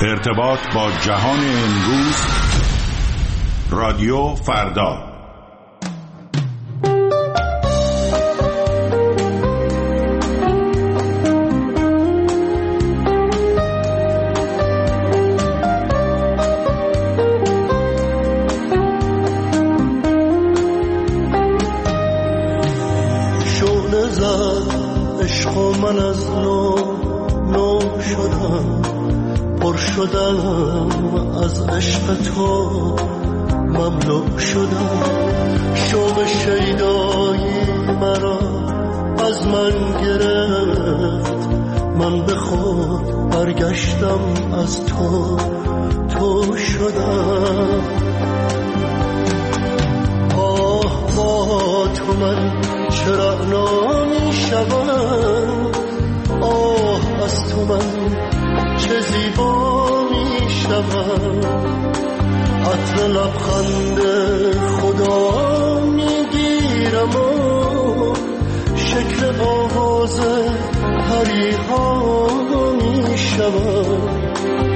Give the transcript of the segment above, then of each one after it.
ارتباط با جهان امروز. رادیو فردا. شعله زد عشق و من از نو شدم، پر شدم از عشق تو، مملو شدم. شوق شیدایی مرا از من گرفت، من به خود برگشتم از تو شدم. آه با تو من چرا نمی شدم، آه از تو من چه زیبا می شدم. عطر لبخند خدا می گیرم و شکل آواز پریها می شدم.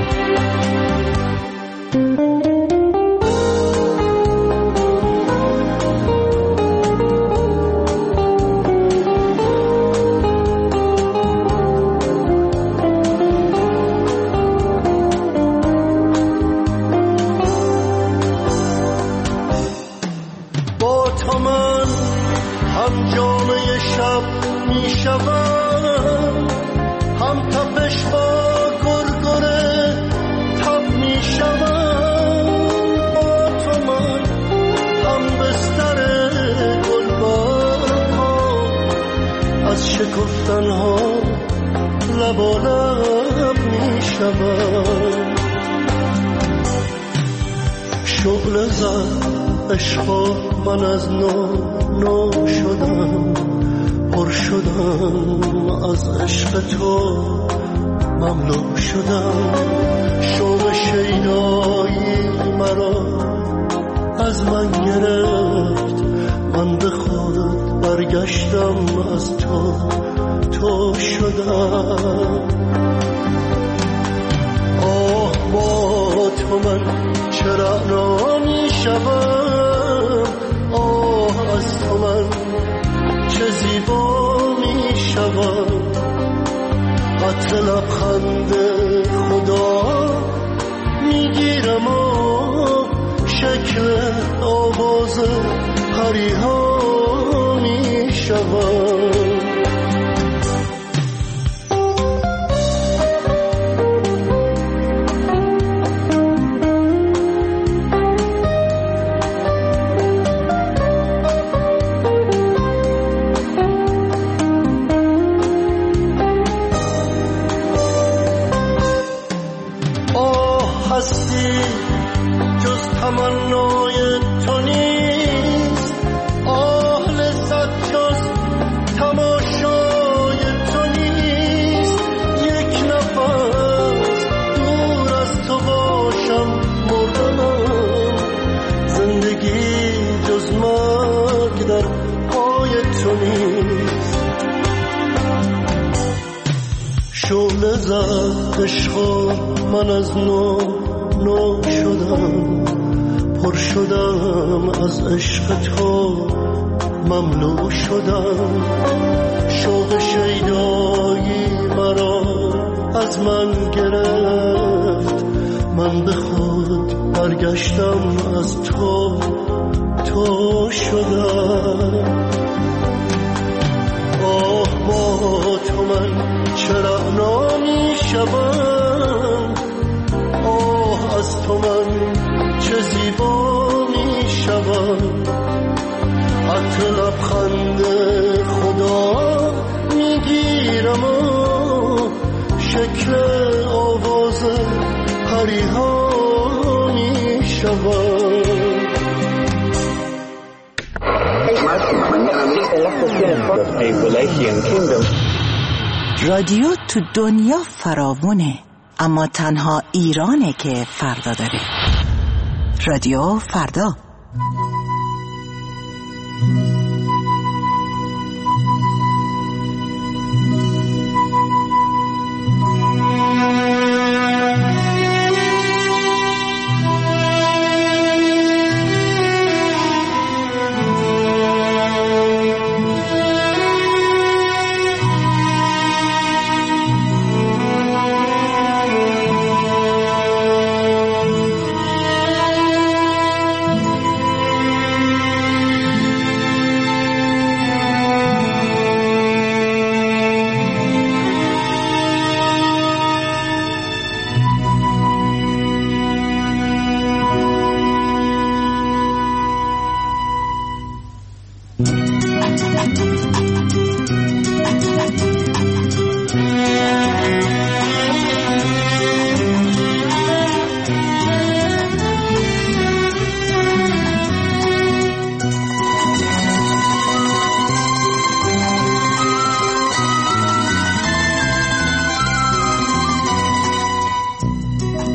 هم تپش با گرگره تب می شوم. با تو من هم بستر گلبرگ ها، از شکفتن ها لب و لب می شوم. شعله زد عشق من از نو شدم، پر شدم از عشق تو، مملو شدم. شوق شیدایی مرا از من گرفت، من به خود برگشتم از تو شدم. آه با تو من چرا نمی شدم، آه از تو من چه زیبا می شود. عطر لبخند خدا می گیرم و شکل آواز پریها می شود. جز تمنای تو نیست، آه لذت جز تماشای تو نیست. یک نفس دور از تو باشم مردم، زندگی جز مرگ در پای تو نیست. شعله زد عشق من از نو شدم، پر شدم از عشق تو، مملو شدم. شوق شیدایی مرا از من گرفت، من به خود برگشتم از تو شدم. آه با تو من چرا نمی شدم، آه از تو من چه زیبا می شود. عطر لبخند خدا می گیرم و شکل آواز پریها می شود. رادیو تو دنیا فراوونه، اما تنها ایرانه که فردا داره. رادیو فردا.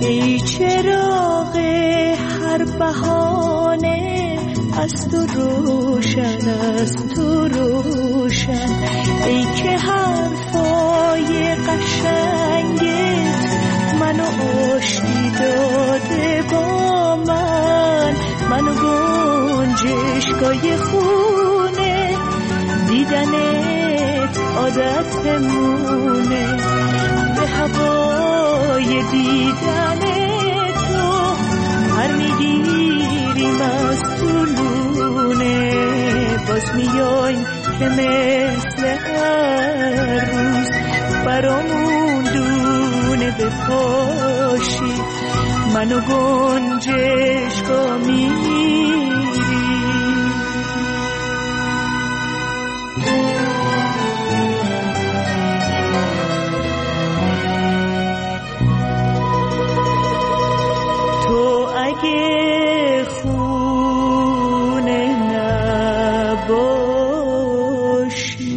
ای چراغ هر بهانه از تو روشن، از تو روشن. ای که حرفای قشنگت منو آشتی داده با من، منو گنجشگاه خونه، دیدنت عادتمونه، به هوای دیدن تو هر میگیریم از طولونه. باز میایم که مثل هر روز برامون دونه بپاشی، منو گنجشگاه میری. تو اگه خونه نباشی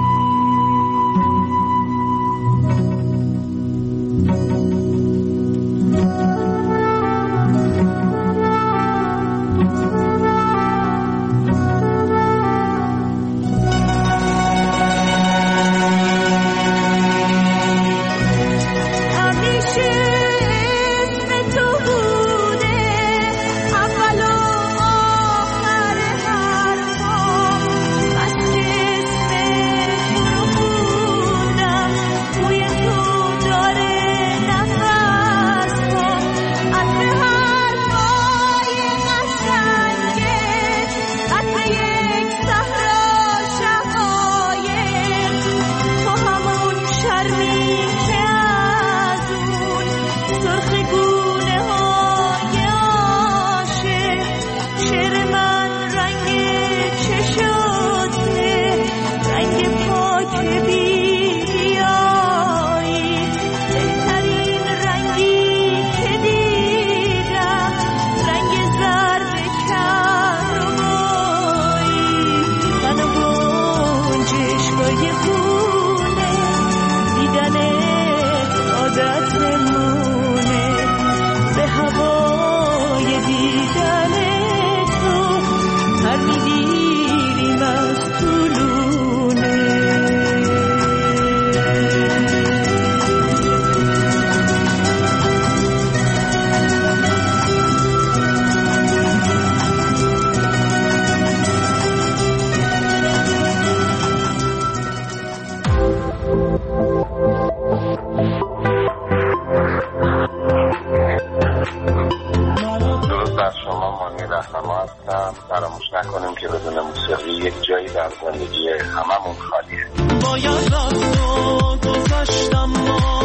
فراموش نکنیم که بدون موسیقی یک جایی در زندگی هممون خالیه. باید رفت و گذشتم ما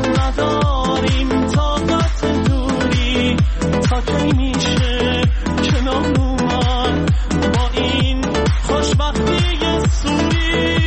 نداریم طاقت دوری، تا کی میشه کنار اومد با این خوشبختی سوری.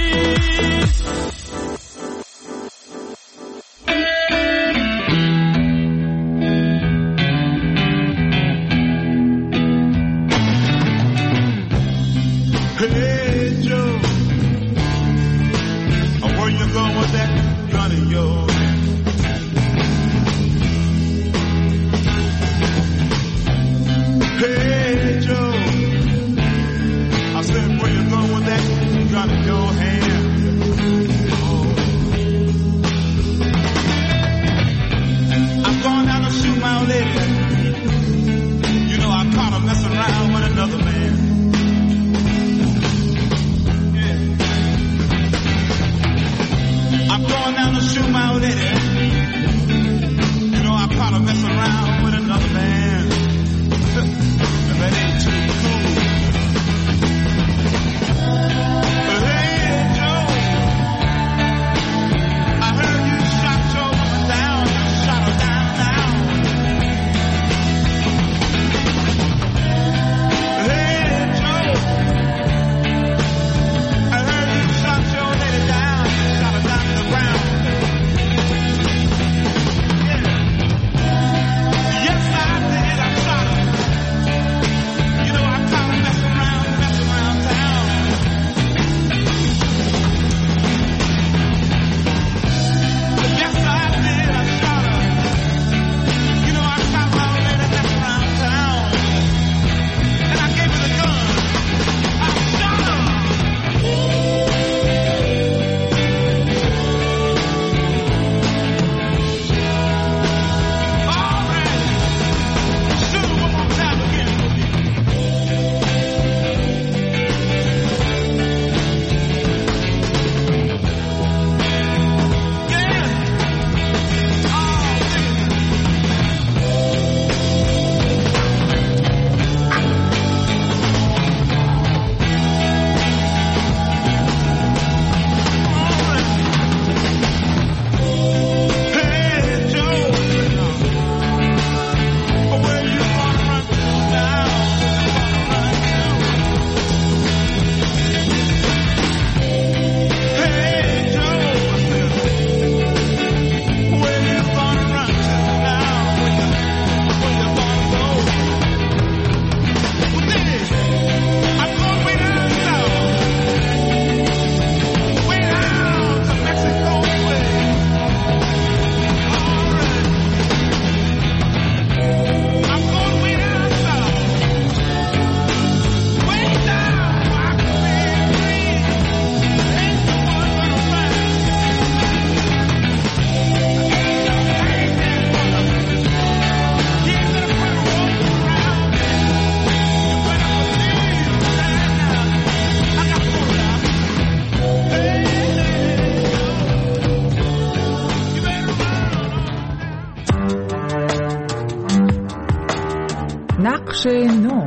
نقش نو.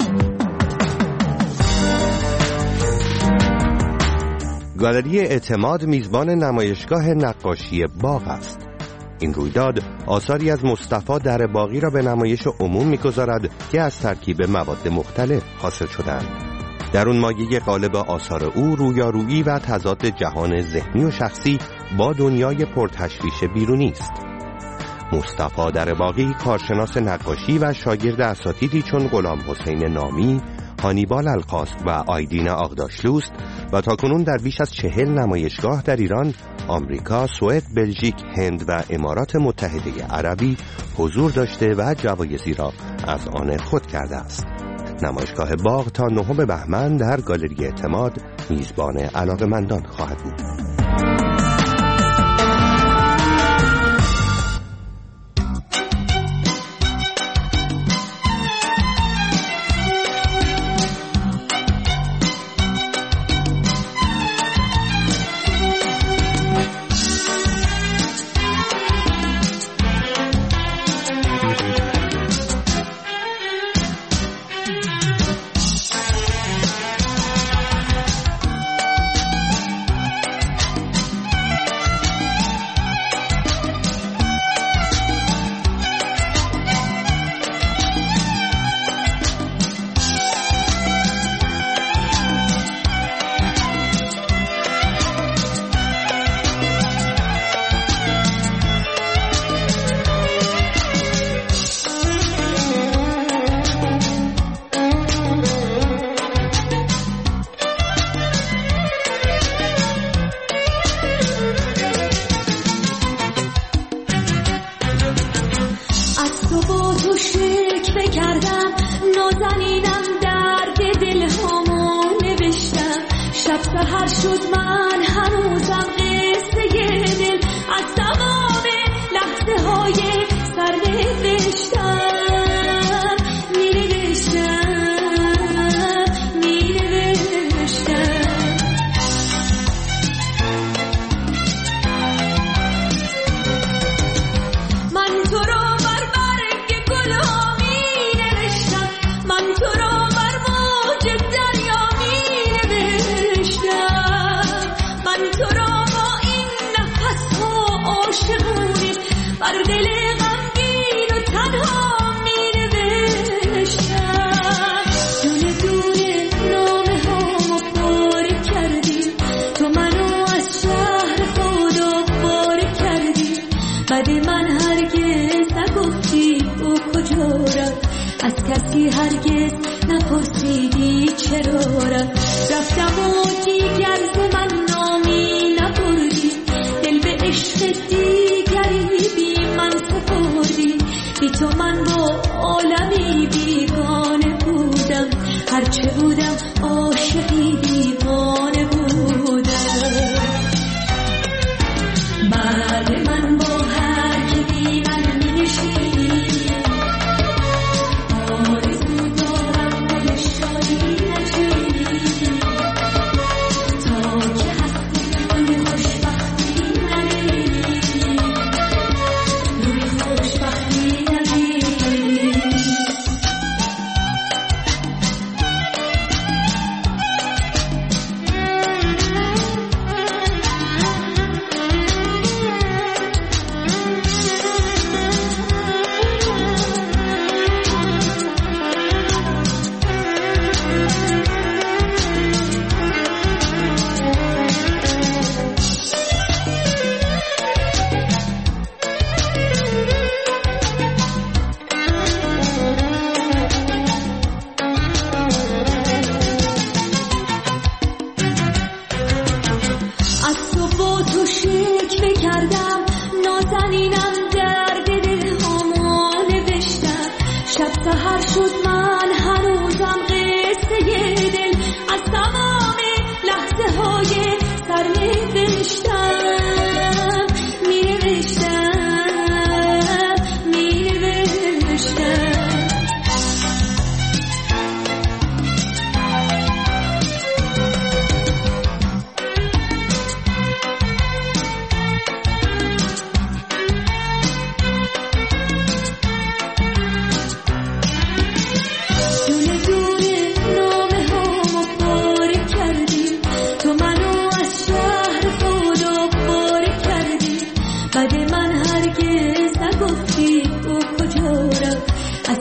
گالری اعتماد میزبان نمایشگاه نقاشی باغ است. این رویداد آثاری از مصطفی درباغی را به نمایش عموم می‌گذارد که از ترکیب مواد مختلف حاصل شده‌اند. در اون مایه غالب آثار او رویارویی و تضاد جهان ذهنی و شخصی با دنیای پرتشویش بیرونی است. مصطفی درباغی کارشناس نقاشی و شاگرد اساتیدی چون غلام حسین نامی، هانیبال القاصد و آیدین آغداشلوست و تاکنون در بیش از 40 نمایشگاه در ایران، آمریکا، سوئد، بلژیک، هند و امارات متحده عربی حضور داشته و جوایزی را از آن خود کرده است. نمایشگاه باغ تا 9 بهمن در گالری اعتماد میزبان علاقه‌مندان خواهد بود.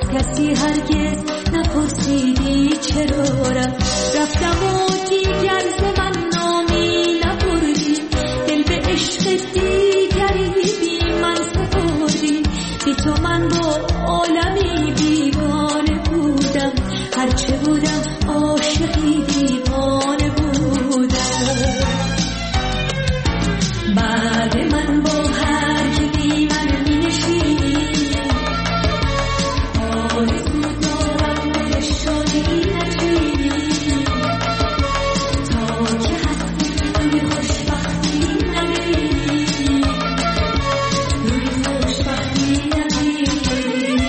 کسی هرگز نپرسیدی چرا رفتم و دیگر ز من نامی نبردی، دل به عشق دیگری بی من سپردی. بی تو من با عالمی دیوانه بودم، هرچه بودم عاشقی دیوانه بودم. بعد من با هر که بی من می نشینی، آرزو دارم به شادی نچینی، تا که هستی روی خوشبختی ندیدی، روی خوشبختی ندیدی.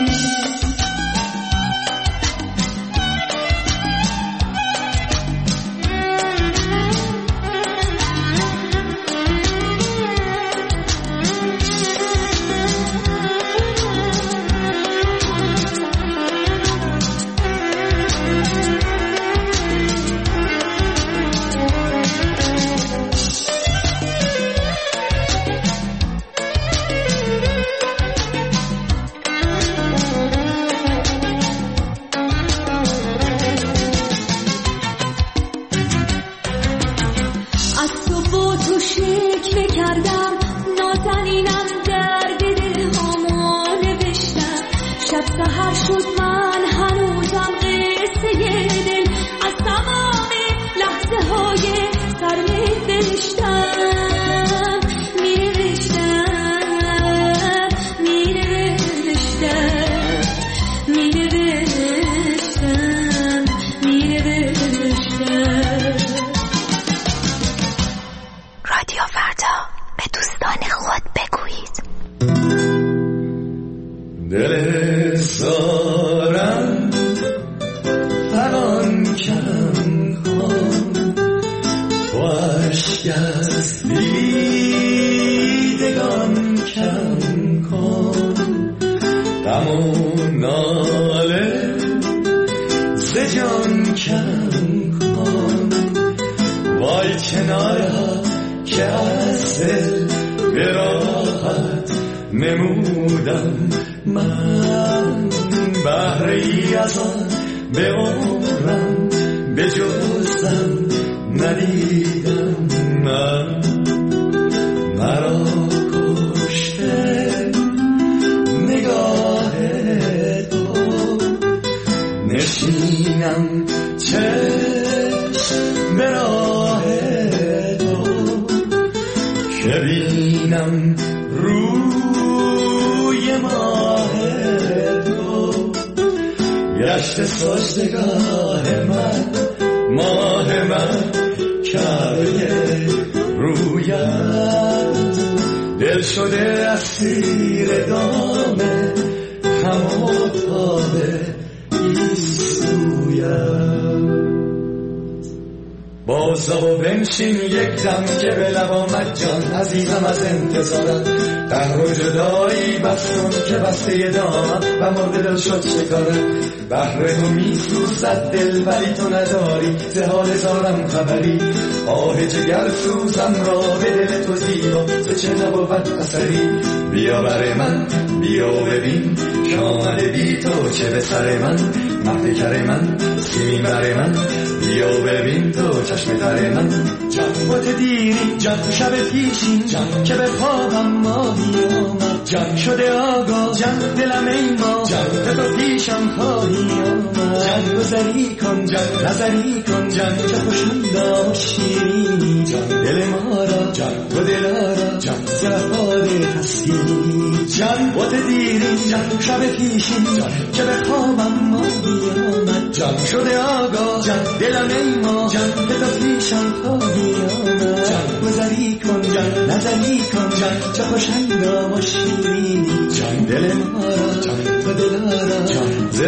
دم که به لب آمد جان عزیزم از انتظارم، دهر و جدایی بستون که بسته دامم و مرد دل شد شکارم. بهر تو می سوزد دل ولی تو نداری، ز حال زارم خبری. آه جگر سوزم را به دل تو زیبا، ز چه نبود اثری. بیا بر من بیا ببین که آمده بی تو چه به سر من. مهد کر من سیمین بر من، بیا ببین تو چشم تر من. جان بوت دیری جان شب پیشین جان که به خوابم ماهی آمد. جان شده آگاه جان دلم ای ما جان به تو پیشم خواهی آمد. جان گذری کن جان نظری کن جان چه خوشندا و شیرینی. جان دل ما را جان تو دل را جان زفاده تسکینی. جان بوت دیری جان شب پیشین جان که به خوابم ماهی آمد. جان شده آگاه جان دلم ای ما جان به تو پیشم خواهی آمد. جان گذری کن جان نظری کن جان چه خوشندا و شیرینی. جان دل ما را جان تو دل را جان ز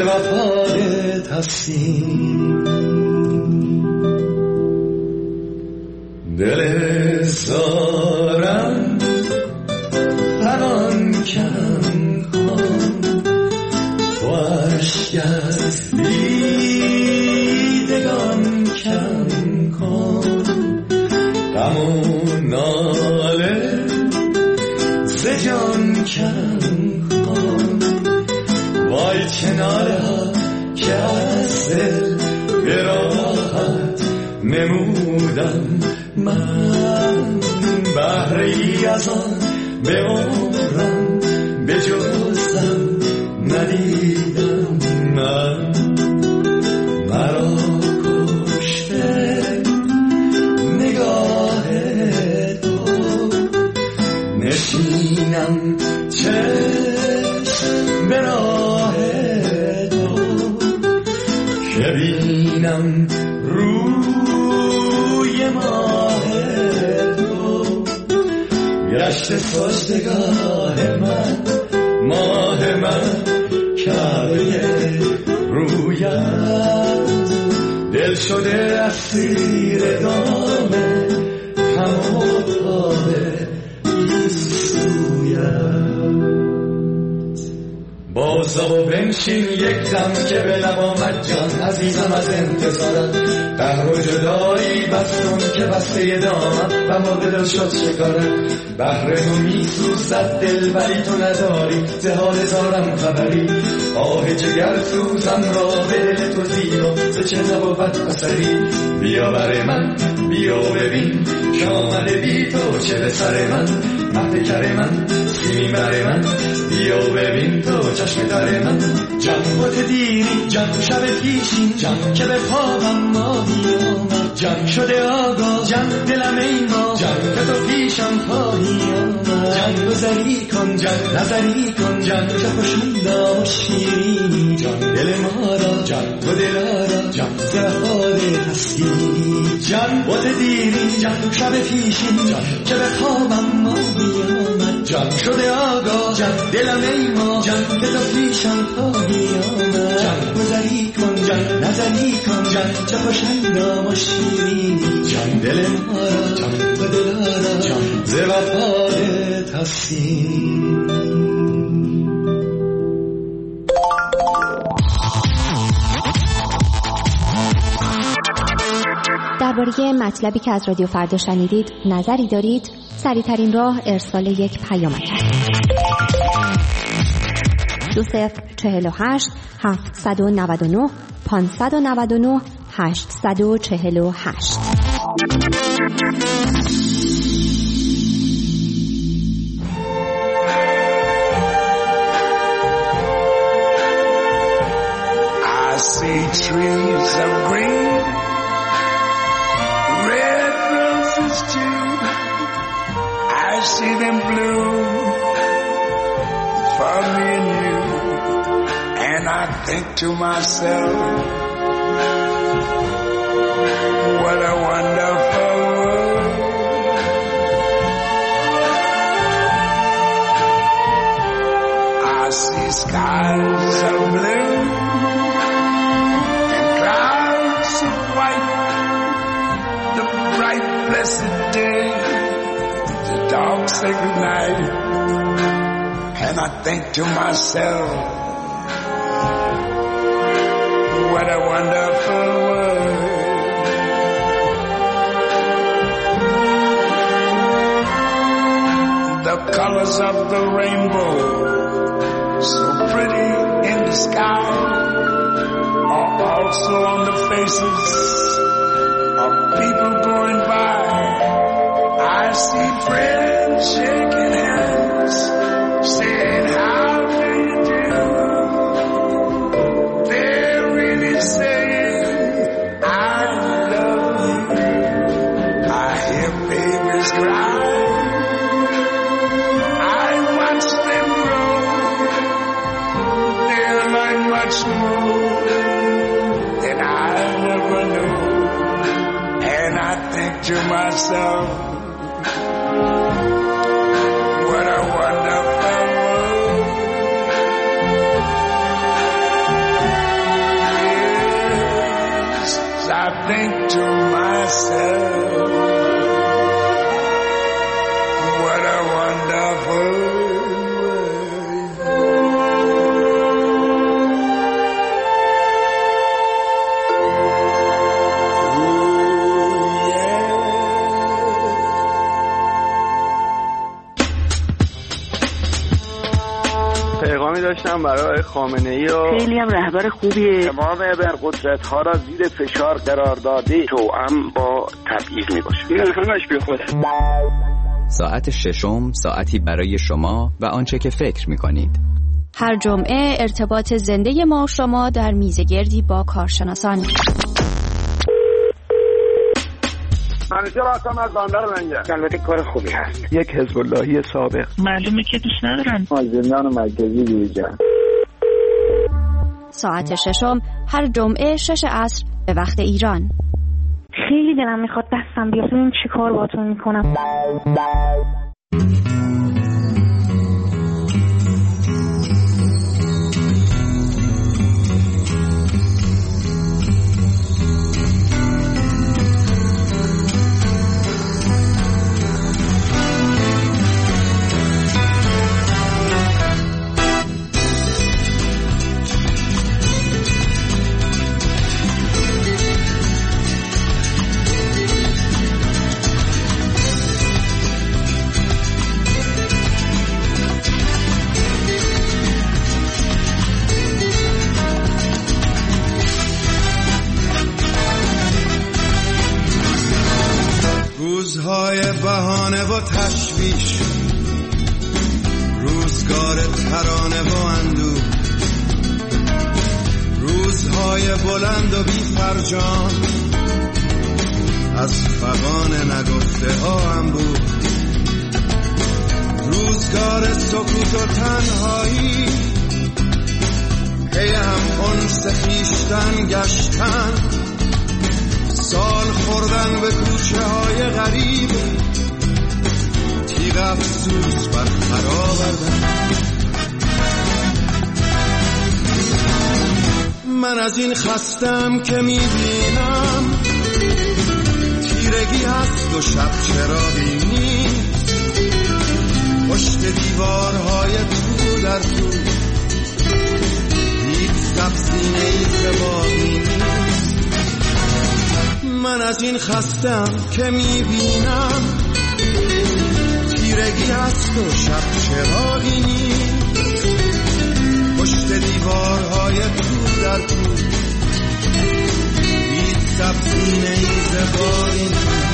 وفای تسکین. دل زارم فغان کن و اشک از دیدگان کم کن. غم و ناله ز جان کم کن. وای ناله ها که از دل به راحت نمودم من، بهره ای از آن به عمرم به جزم ندیدم من. مرا کشته نگاه تو، نشینم چشم به راه تو، که بینم روی ماه تو، گشت سجدگاه من، ماه من، کعبه رویت، دل شده اسیر دام هموتاب ایسویت. بازا و بنشین یک دم که به لب آمد جان عزیزم از انتظارت، قهر و جدایی بستم که بسته دامم و مرد دل شد شکارت. بهر تو می سوزد دل ولی تو نداری ز حال زارم خبری، آه جگر سوزم را به دل تو زیرا ز چه نبود اثری. بیا بر من بیا ببین که آمده بی تو چه به سر من، مهد کر من سیمین بر من، بیا ببین تو چشم تر من. جنبات دیری جنب شب پیشین جنب که به خوابم ماهی آمد، جنب شده آگاه جنب دلم ایما جنب که تو پیشم پاهی آمد. جنب گذری کن جنب نظری کن جنب که خوشندا و شیرینی، جنب دل ما را جنب و دلارا جنب زهاد تسکینی. جنبات دیری جنب شب پیشین جنب که به خوابم ماهی آمد، جنب شده آگاه جنب دلم ایما جنب که تو پیشم پاهی آمد. جنب گذری کن جنب نظری کن جنب چه خوشندا و شیرینی، جنب دل ما را جنب و دلارا جنب ز وفاد تسکینی. درباره مطلبی که از رادیو فردا شنیدید نظری دارید؟ سریع‌ترین راه ارسال یک پیامک است. 2048 799 599 848. I see trees of green, red roses too. I see them bloom for me and you. And I think to myself, what a wonderful world. I see skies of blue and clouds of white, the bright blessed day, the dark sacred night. And I think to myself, what a wonderful world. The colors of the rainbow, so pretty in the sky, are also on the faces of people going by. I see friends shaking hands, saying how do you do. They're really saying I love you. I hear babies cry, I watch them grow. They'll learn much more than I never knew. And I think to myself, what a wonderful world. Yes, I think to myself, what a wonderful world. Ooh, yeah. پیغامی داشتم برای خامنه‌ای و خیلی هم رهبر خوبیه. امام ابرقدرت‌ها را زیر فشار قرار داده توأم با تبعیض میباشه. این همش بی خوده. ساعت ششم، ساعتی برای شما و آنچه که فکر می‌کنید. هر جمعه ارتباط زنده ما و شما در میزگردی با کارشناسان. همیشه راستم از بندر منجه. البته کار خوبی هست. یک حزب اللهی سابق. معلومه که دوست ندارن. از زندان مرکزی بیرون. ساعت ششم هر جمعه 6 عصر به وقت ایران. خیلی دلم میخواد دستم بیاد ببینم چی کار باهاتون میکنم. روزهای بهانه و تشویش، روزگار ترانه و اندوه، روزهای بلند و بی فرجام، از فغان نگفته ها انبوه، روزگار سکوت و تنهایی، پی هم انس خویشتن گشتن، سال خوردن به کوچه های غریب، تیغ افسوس بر خر آوردن. من از این خستم که میبینم تیرگی هست و شب چراغی نیست، پشت دیوارهای تو در تو هیچ سبزینه‌ای زبانی نیست. من از این خستم که میبینم تیرگی هست و شب چراغی نیست، پشت دیوارهای تو در تو هیچ سبزینه‌ای زبانی نیست.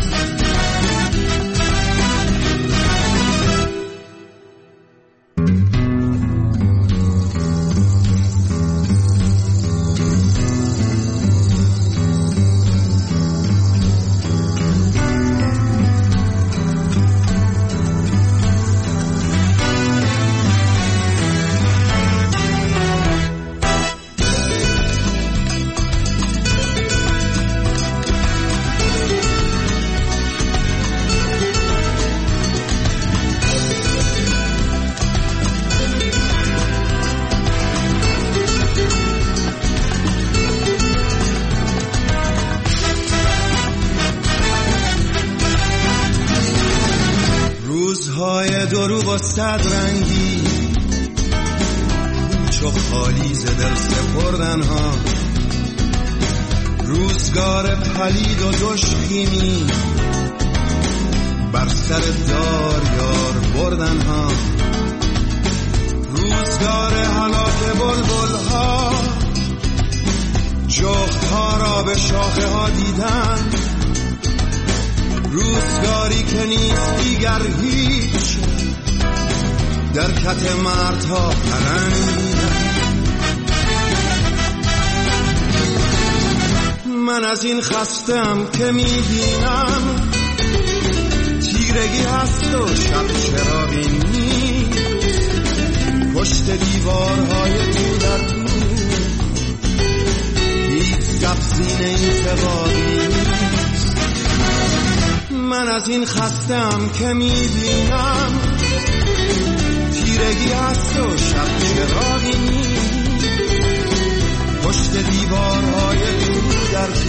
صد رنگی کوچ و خالی ز دل سپردن ها، روزگار پلید و دشخیمی بر سر دار یار بردن ها، روزگار هلاک بلبل ها، جغد ها را به شاخه ها دیدن، روزگاری که نیست دیگر هیچ در کت مردها پرنگ. من از این خستم که میبینم تیرگی هست و شب چراغی نیست، پشت دیوارهای تو در تو هیچ سبزینه‌ای سواری نیست. من از این خستم که میبینم تیرگی هست و شب چراغی نیست، پشت دیوارهای تو در تو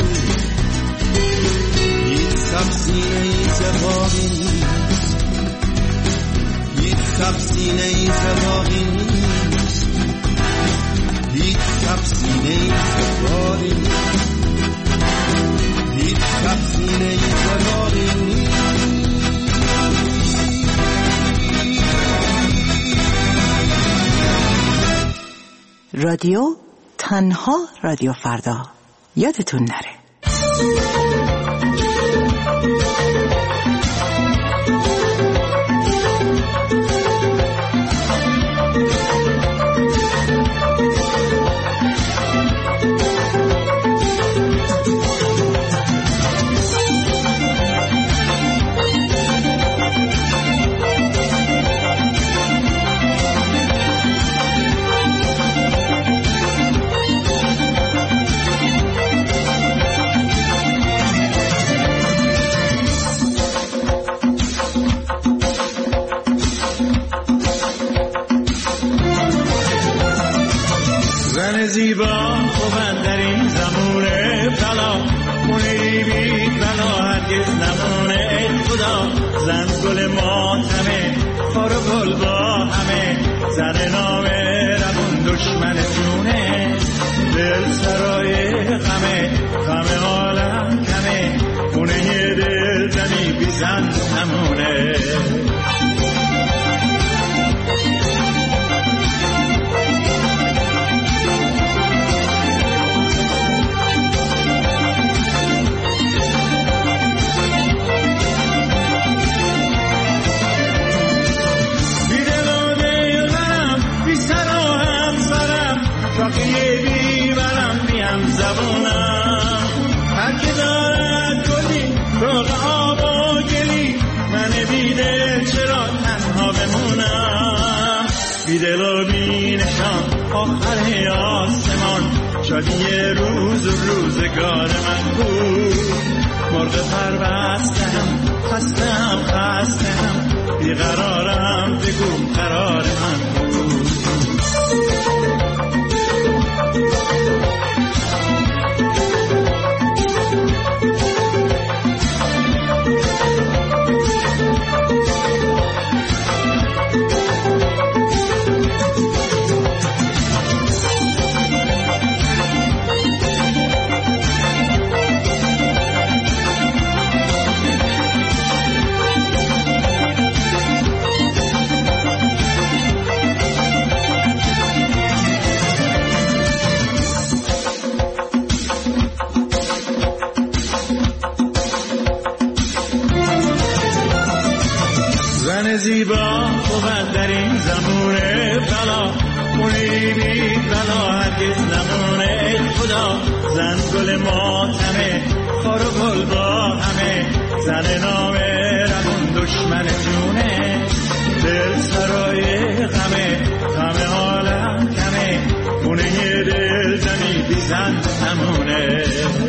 هیچ سبزینه‌ای زباقی نیست، هیچ سبزینه‌ای زباقی نیست، هیچ سبزینه‌ای زباقی نیست، هیچ سبزینه‌ای زباقی نیست. رادیو تنها رادیو فردا. یادتون نره. زیبا خوبن در این زمونه بلا خونه بی بلا هرگز نمونه خدا زن گل ماتمه خار و گل با همه زن نامه روون دشمن جونه دل سرای غمه غم عالم کمه خونه دل زنی بی زن نمونه بیدل و بینشان آخر آسمان شادی روز و روزگار من بود مرغ پربستم خستم بیقرارم بگو قرار من بود زیبا خوبن در این زمونه بلا خونه بی بلا هرگز نمونه خدا زن گل ماتمه خار و گل با همه زن نامه روون دشمن جونه دل سرای غمه غم عالم کمه خونه دل زنی بی زن نمونه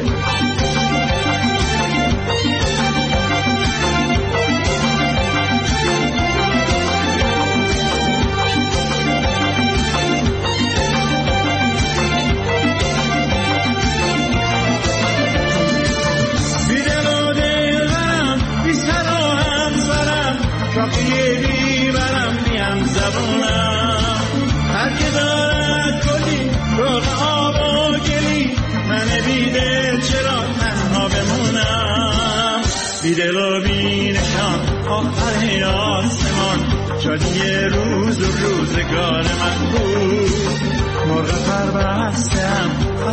بیدل و بینشان آخر آسمان شادی روز و روزگار من بود مرغ پربستم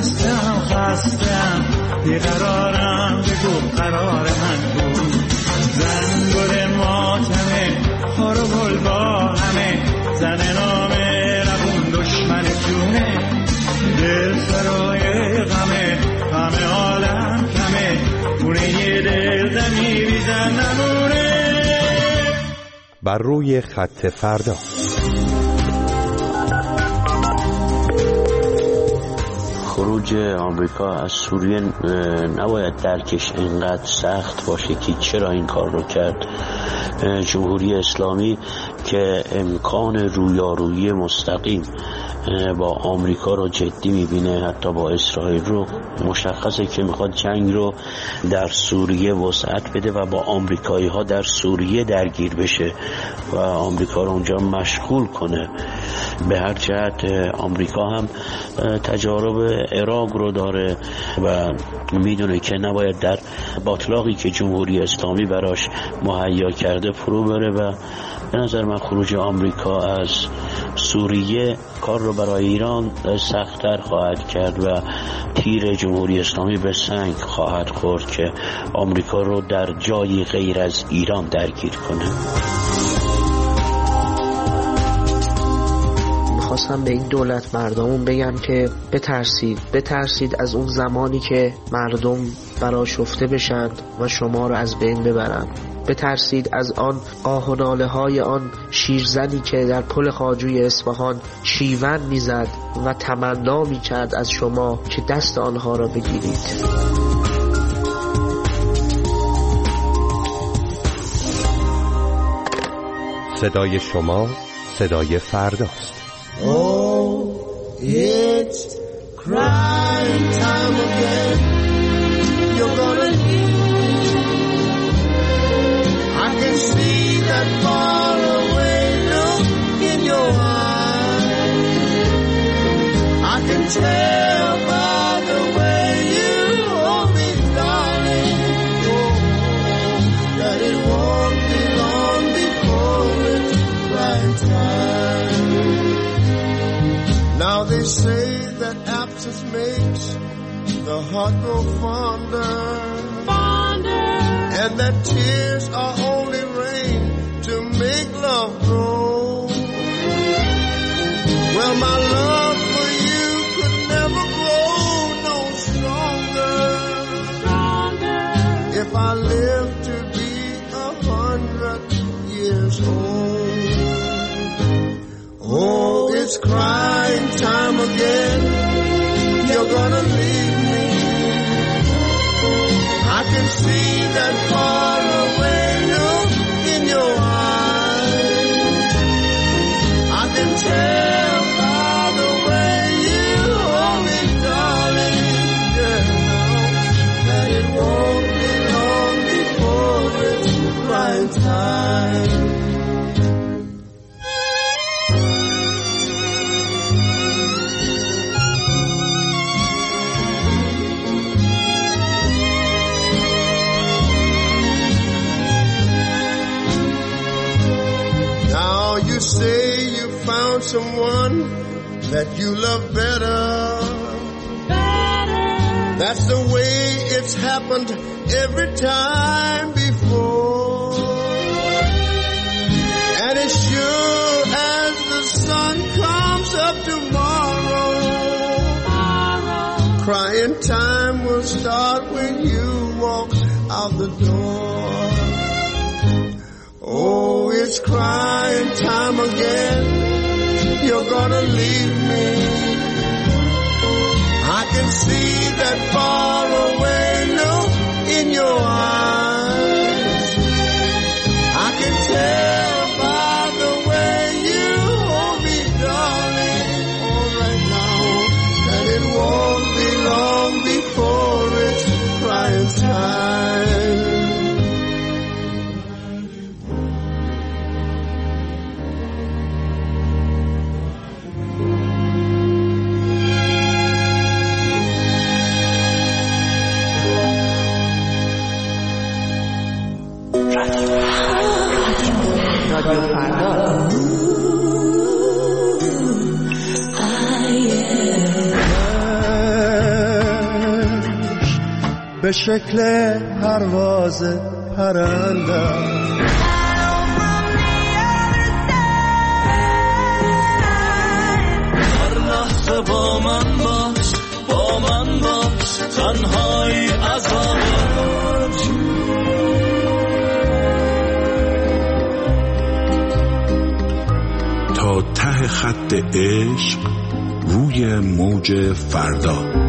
خستم بیقرارم بگو قرار من بود زن گل ماتمه خار و گل با همه زن نامه روون دشمن جونه دل سرای غمه غم عالم کمه خونه دل زنی بی زن نمونه. بر روی خط فردا خروج آمریکا از سوریه نباید درکش اینقدر سخت باشه که چرا این کار رو کرد. جمهوری اسلامی که امکان رویارویی مستقیم با آمریکا رو جدی میبینه، حتی با اسرائیل رو، مشخصه که میخواد جنگ رو در سوریه وسعت بده و با آمریکایی ها در سوریه درگیر بشه و آمریکا رو اونجا مشغول کنه. به هر جهت آمریکا هم تجارب عراق رو داره و میدونه که نباید در باطلاقی که جمهوری اسلامی براش مهیا کرده فرو بره و به نظر من خروج آمریکا از سوریه کار رو برای ایران سخت‌تر خواهد کرد و تیر جمهوری اسلامی به سنگ خواهد خورد که آمریکا رو در جایی غیر از ایران درگیر کنه. میخواستم به این دولت مردمون بگم که بترسید از اون زمانی که مردم برآشفته بشن و شما رو از بین ببرن. بترسید از آن آه و ناله های آن شیرزنی که در پل خواجوی اصفهان شیون میزد و تمنا میکرد از شما که دست آنها را بگیرید. صدای شما صدای فرداست. Oh, it's crying time again. You're gonna leave. I can see that far away look in your eyes. I can tell by the way you hold me, darling, that it won't be long before it's crying time. Now they say that absence makes the heart grow fonder, and that tears are only rain to make love grow. Well, my love for you could never grow no stronger if I live to be 100 years old. Oh, it's crying time again. You're gonna leave me. I can see that far away look in your eyes. I can tell by the way you hold me, darling, that it won't be long before it's crying time. You say you found someone that you love better. That's the way it's happened every time before. And as sure as the sun comes up tomorrow, crying time will start when you walk out the door. Oh, it's crying time again. You're gonna leave me. I can see that far away look in your eyes. I can tell by the way you hold me, darling, all right now, that it won't be long before it's crying time. رادیو فردا. به شکل پرواز پرندم هر لحظه با من باش تنهایی عذابش تا ته خط عشق روی موج فردا.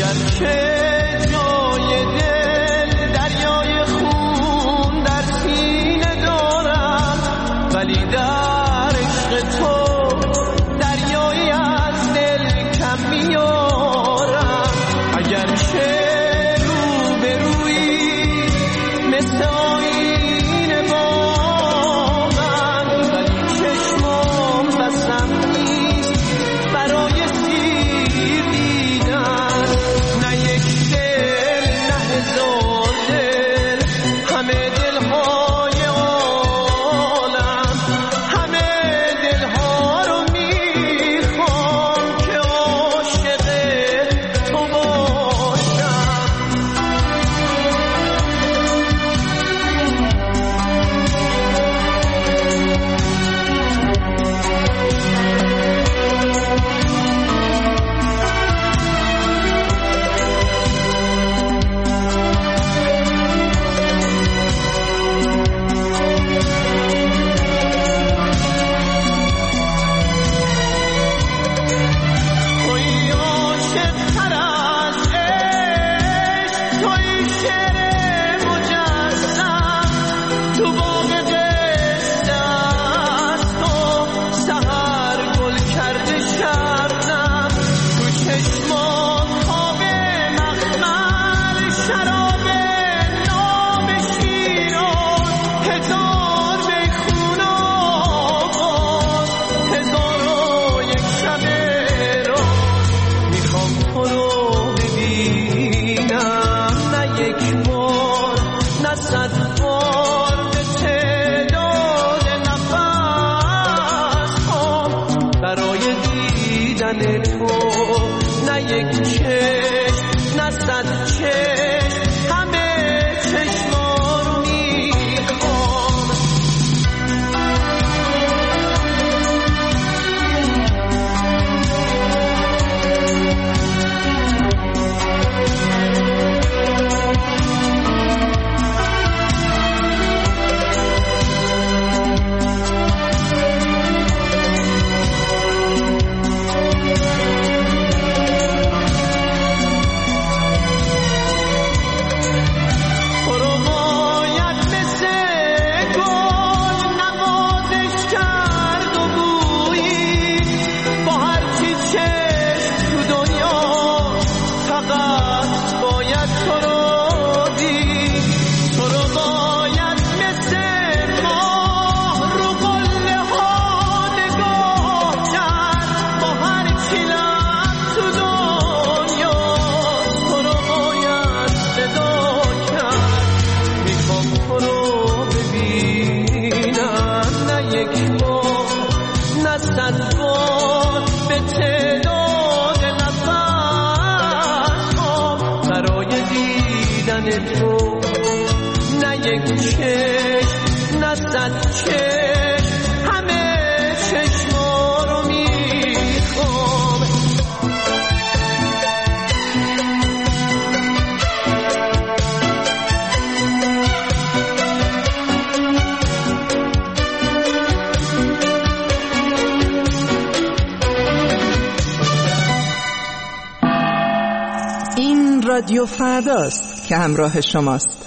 رادیو فرداست که همراه شماست.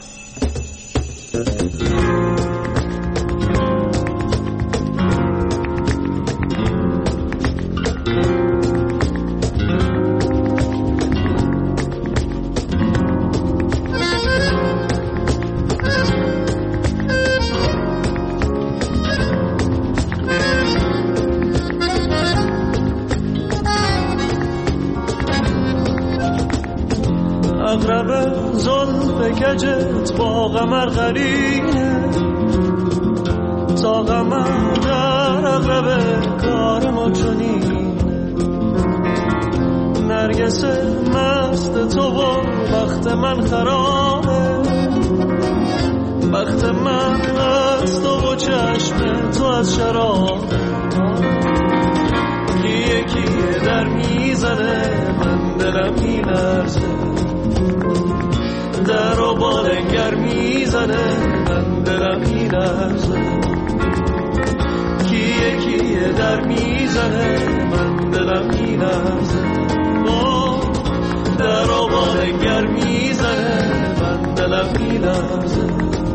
اقرب زلف کجت با قمر قرینه، تا قمر در اقرب کار ما چنینه. نرگس مست تو و بخت من خرابه، بخت من از تو و چشم تو از شرابه. کیه کیه در میزنه من دلم میلرزه، در و بالنگر میزنه من دلم میلرزه. کیه کیه در میزنه من دلم میلرزه. در و بال گرمی زنه من دلم میلرزه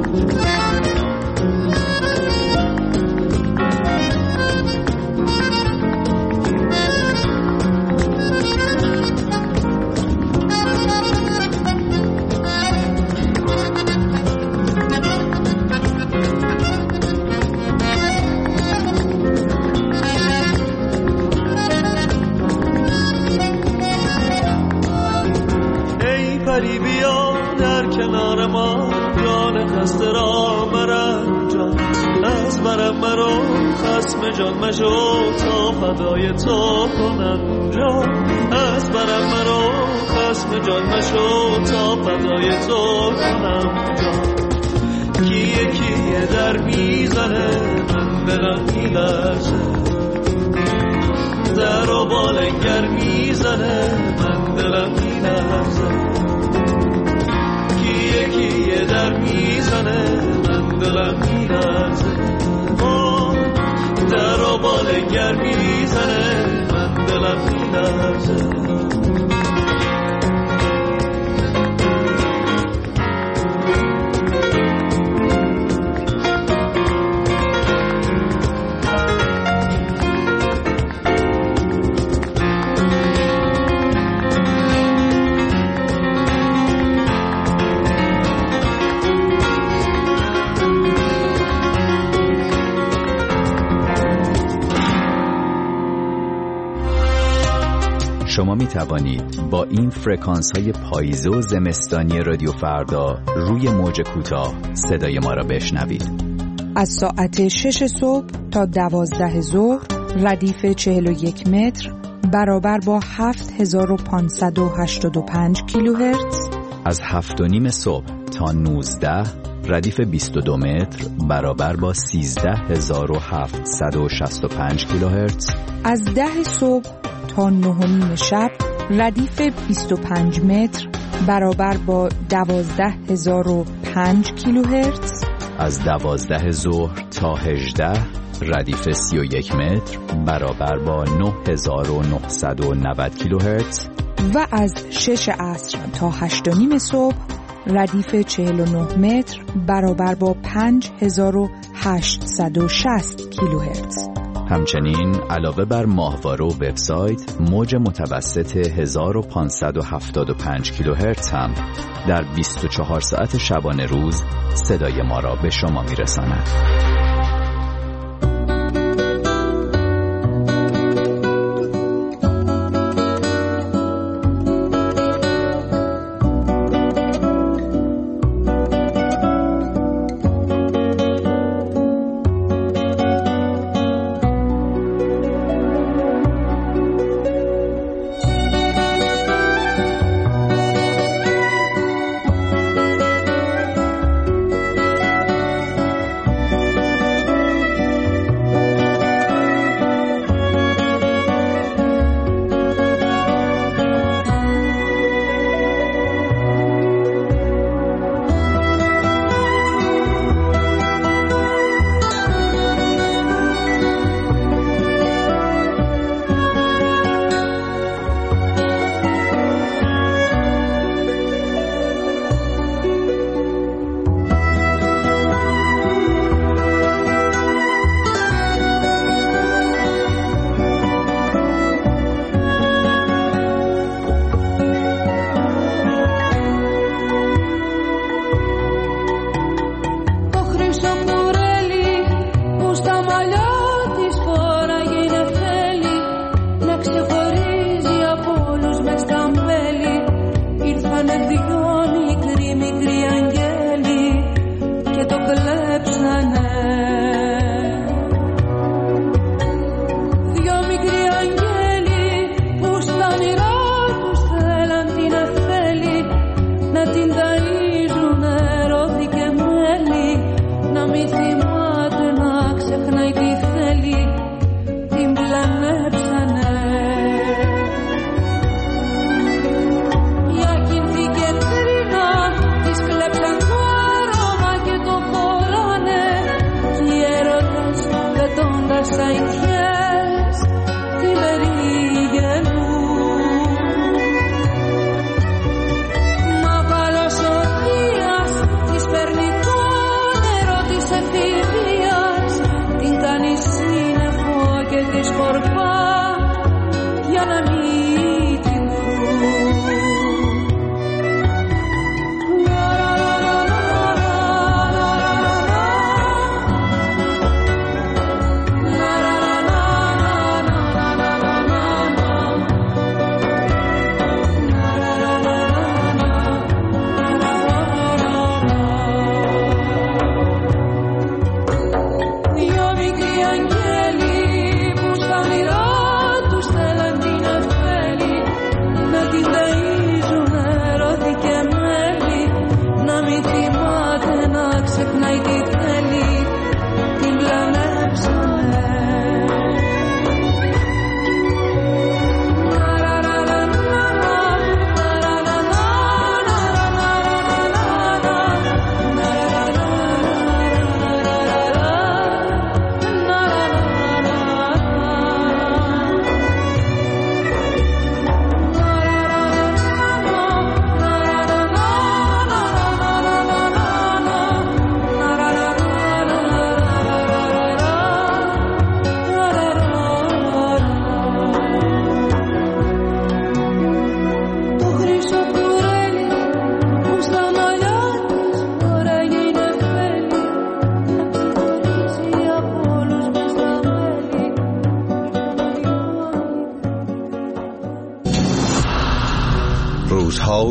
پری بیا در کنار ما جان خسته را مرنجان از برم مرو خسم جان مشو تا فدای تو کنم جان از برم مرو خسم جان مشو تا فدای تو کنم جان کیه کیه در میزنه من دلم میلرزه در و بالنگر میزنه من دلم میلرزه کیه در میزنه من دلم میلرزه در و بالنگر میزنه من دلم میلرزه شما می توانید با این فرکانس های پاییزه و زمستانی رادیو فردا روی موج کوتاه صدای ما را بشنوید. از ساعت 6 صبح تا 12 ظهر ردیف 41 متر برابر با 7585 کیلوهرتز. از 7:30 صبح تا 19 ردیف 22 متر برابر با 13765 کیلوهرتز. از 10 صبح تا 9:30 شب ردیف 25 متر برابر با 12005 کیلوهرتز. از 12 ظهر تا 18 ردیف 31 متر برابر با 9990 کیلوهرتز. و از 6 عصر تا 8:30 صبح ردیف 49 متر برابر با 5860 کیلوهرتز. همچنین علاوه بر ماهواره و وبسایت موج متوسط 1575 کیلوهرتز هم در 24 ساعت شبانه روز صدای ما را به شما میرساند.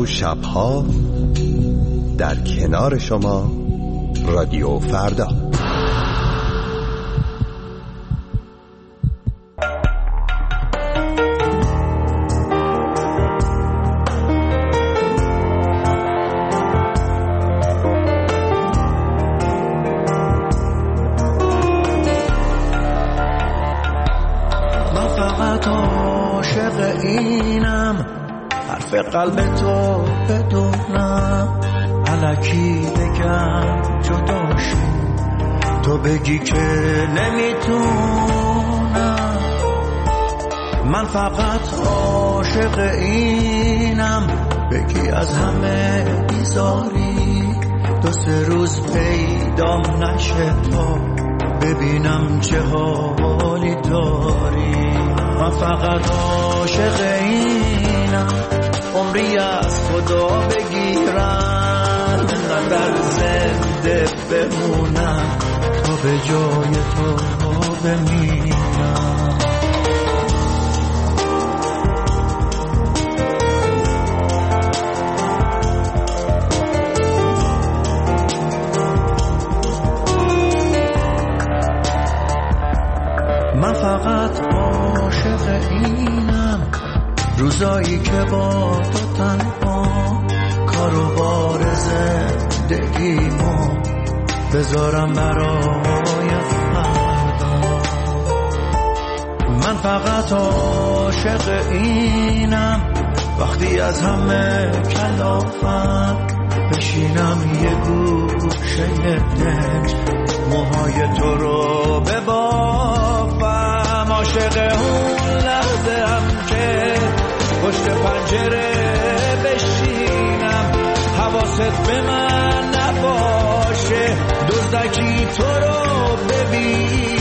و شبها در کنار شما رادیو فردا. قلب تو بدونم الکی بگم جداشی تو بگی که نمیتونم. من فقط عاشق اینم بگی از همه بیزاری 2-3 روز پیدام نشه تا ببینم چه حالی داری. من فقط عاشق اینم عمری از خدا بگیرم انقدر زنده بمونم تا به جای تو بمیرم. من فقط عاشق اینم روزایی که با تو تنها کارو بار زندگیمو بذارم برای فردا. من فقط عاشق اینم وقتی از همه کلافم بشینم یه گوشه دنج موهای تو رو ببافم. عاشق اون لحظه هم که پشت پنجره بشینم حواست به من نباشه دزدکی تو رو ببینم.